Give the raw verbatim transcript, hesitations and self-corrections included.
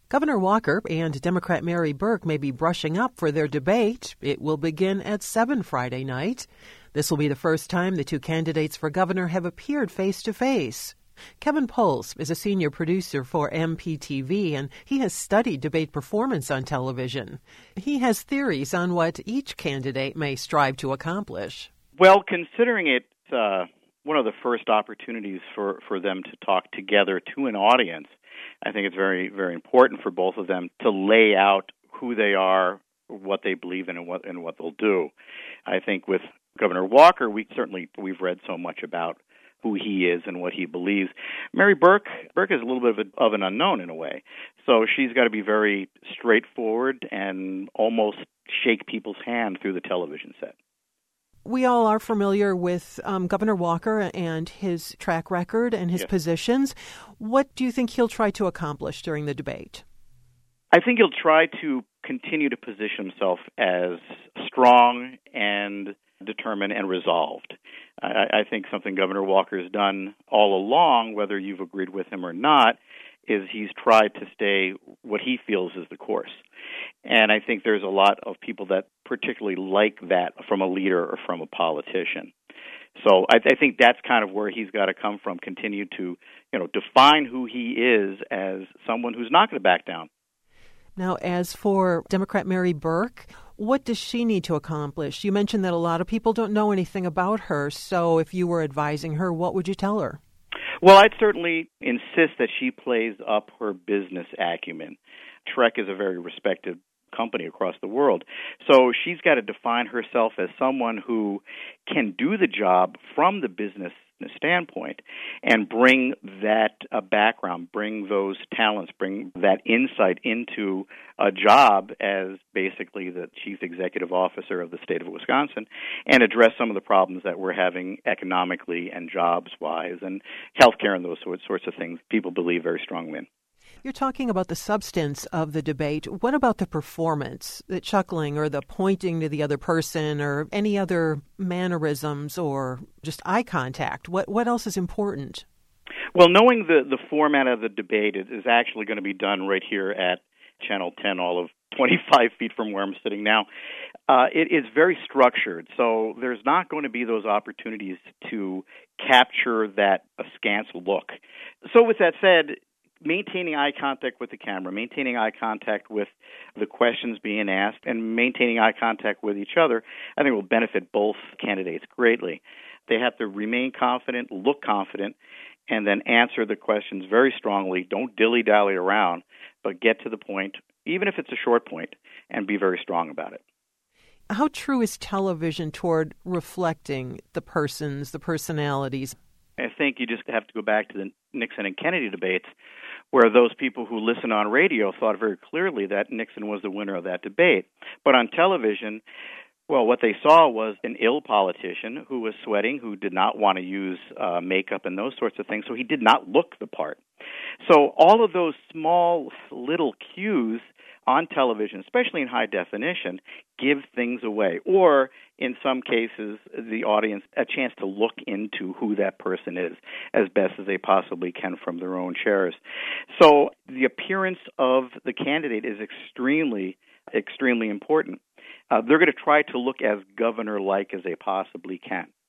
Governor Walker and Democrat Mary Burke may be brushing up for their debate. It will begin at seven Friday night. This will be the first time the two candidates for governor have appeared face-to-face. Kevin Poles is a senior producer for M P T V, and he has studied debate performance on television. He has theories on what each candidate may strive to accomplish. Well, considering it uh, one of the first opportunities for, for them to talk together to an audience, I think it's very, very important for both of them to lay out who they are, what they believe in, and what and what they'll do. I think with Governor Walker, we certainly we've read so much about who he is and what he believes. Mary Burke, Burke is a little bit of, a, of an unknown in a way, so she's got to be very straightforward and almost shake people's hand through the television set. We all are familiar with um, Governor Walker and his track record and his yes. positions. What do you think he'll try to accomplish during the debate? I think he'll try to continue to position himself as strong and determined and resolved. I, I think something Governor Walker has done all along, whether you've agreed with him or not, is he's tried to stay what he feels is the course. And I think there's a lot of people that particularly like that from a leader or from a politician. So I, I think that's kind of where he's got to come from, continue to, you know, define who he is as someone who's not going to back down. Now, as for Democrat Mary Burke, what does she need to accomplish? You mentioned that a lot of people don't know anything about her, so if you were advising her, what would you tell her? Well, I'd certainly insist that she plays up her business acumen. Trek is a very respected company across the world, so she's got to define herself as someone who can do the job from the business standpoint and bring that uh, background, bring those talents, bring that insight into a job as basically the chief executive officer of the state of Wisconsin and address some of the problems that we're having economically and jobs-wise and healthcare and those sorts of things people believe very strongly in. You're talking about the substance of the debate. What about the performance, the chuckling or the pointing to the other person or any other mannerisms or just eye contact? What what else is important? Well, knowing the, the format of the debate is actually going to be done right here at Channel ten, all of twenty-five feet from where I'm sitting now. Uh, it is very structured, so there's not going to be those opportunities to capture that askance look. So with that said, maintaining eye contact with the camera, maintaining eye contact with the questions being asked, and maintaining eye contact with each other, I think will benefit both candidates greatly. They have to remain confident, look confident, and then answer the questions very strongly. Don't dilly-dally around, but get to the point, even if it's a short point, and be very strong about it. How true is television toward reflecting the persons, the personalities? I think you just have to go back to the Nixon and Kennedy debates, where those people who listen on radio thought very clearly that Nixon was the winner of that debate. But on television, well, what they saw was an ill politician who was sweating, who did not want to use uh, makeup and those sorts of things, so he did not look the part. So all of those small little cues on television, especially in high definition, give things away. Or, in some cases, the audience a chance to look into who that person is as best as they possibly can from their own chairs. So the appearance of the candidate is extremely, extremely important. Uh, they're going to try to look as governor-like as they possibly can.